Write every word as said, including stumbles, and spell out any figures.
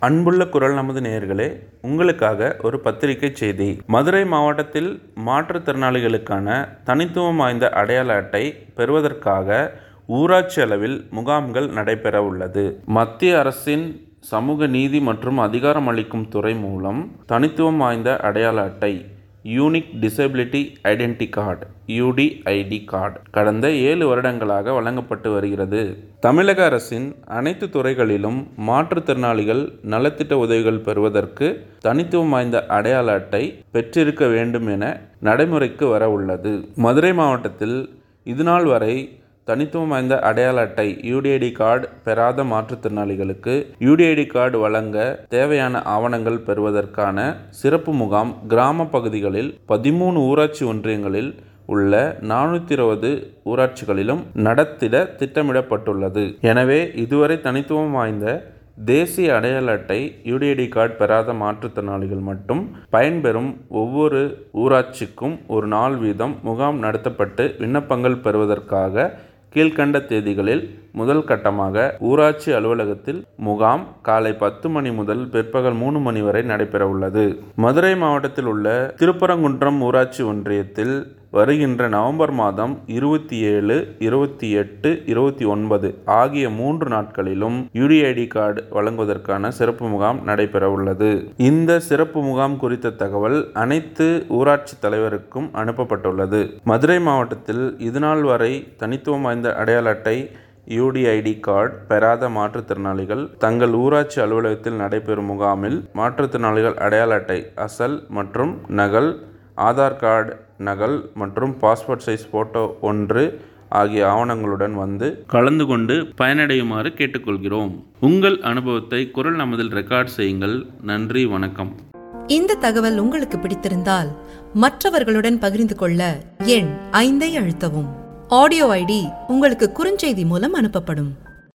அன்புள்ள குரல் நமது நேயர்களே, உங்களுக்காக ஒரு பத்திரிகை செய்தி. மதுரை மாவட்டத்தில் மாற்றுத்திறனாளிகளுக்கான தனித்துவம் வாய்ந்த அடையாள அட்டை பெறுவதற்காக ஊராட்சி அளவில் முகாம்கள் நடைபெற உள்ளது. மத்திய அரசின் சமூக நீதி மற்றும் அதிகாரம் அளிக்கும் துறை மூலம் தனித்துவம் வாய்ந்த அடையாள அட்டை unique disability identity card U D I D card கடந்த ஏழு வருடங்களாக வழங்கப்பட்டு வருகிறது. தமிழக அரசின் அனைத்து துறைகளிலும் மாற்றுத்திறனாளிகள் நலத்திட்ட உதவிகள் பெறுவதற்கு தனித்துவம் வாய்ந்த அடையாள அட்டை பெற்றிருக்க வேண்டும் என நடைமுறைக்கு வர உள்ளது. மதுரை மாவட்டத்தில் இதுநாள் வரை தனித்துவம் வாய்ந்த அடையாள அட்டை U D I D card பெறாத மாற்றுத்திறனாளிகளுக்கு U D I D card வழங்க தேவையான ஆவணங்கள் பெறுவதற்கான சிறப்பு முகாம் கிராம பகுதிகளில் பதிமூணு ஊராட்சி ஒன்றியங்களில் உள்ள நானூற்றி இருபது ஊராட்சிகளிலும் நடத்திட திட்டமிடப்பட்டுள்ளது. எனவே இதுவரை தனித்துவம் வாய்ந்த தேசிய அடையாள அட்டை U D I D card பெறாத மாற்றுத்திறனாளிகள் மட்டும் பயன்பெறும் ஒவ்வொரு ஊராட்சிக்கும் ஒரு நாள் வீதம் முகாம் நடத்தப்பட்டு விண்ணப்பங்கள் பெறுவதற்காக கீழ்கண்ட தேதிகளில் முதல் கட்டமாக ஊராட்சி அலுவலகத்தில் முகாம் காலை பத்து மணி முதல் பிற்பகல் மூணு மணி வரை நடைபெற உள்ளது. மதுரை மாவட்டத்தில் உள்ள திருப்பரங்குன்றம் ஊராட்சி ஒன்றியத்தில் வருகின்ற நவம்பர் மாதம் இருபத்தி ஏழு இருபத்தி எட்டு இருபத்தி ஒன்பது ஆகிய மூன்று நாட்களிலும் U D I D card வழங்குவதற்கான சிறப்பு முகாம் நடைபெற உள்ளது. இந்த சிறப்பு முகாம் குறித்த தகவல் அனைத்து ஊராட்சி தலைவருக்கும் அனுப்பப்பட்டுள்ளது. மதுரை மாவட்டத்தில் இதுநாள் வரை தனித்துவம் வாய்ந்த அடையாள அட்டை U D I D card பெறாத மாற்றுத்திறனாளிகள் தங்கள் ஊராட்சி அலுவலகத்தில் நடைபெறும் முகாமில் மாற்றுத்திறனாளிகள் அடையாள அட்டை அசல் மற்றும் நகல், ஆதார் கார்டு நகல் மற்றும் பாஸ்போர்ட் சைஸ் போட்டோ ஒன்று ஆகிய ஆவணங்களுடன் வந்து கலந்து கொண்டு பயனடையுமாறு கேட்டுக்கொள்கிறோம். உங்கள் அனுபவத்தை குரல் நமதில் ரெக்கார்ட் செய்யுங்கள். நன்றி, வணக்கம். இந்த தகவல் உங்களுக்கு பிடித்திருந்தால் மற்றவர்களுடன் பகிர்ந்து கொள்ள எண் ஐந்தை அழுத்தவும். ஆடியோ ஐடி உங்களுக்கு குறுஞ்செய்தி மூலம் அனுப்பப்படும்.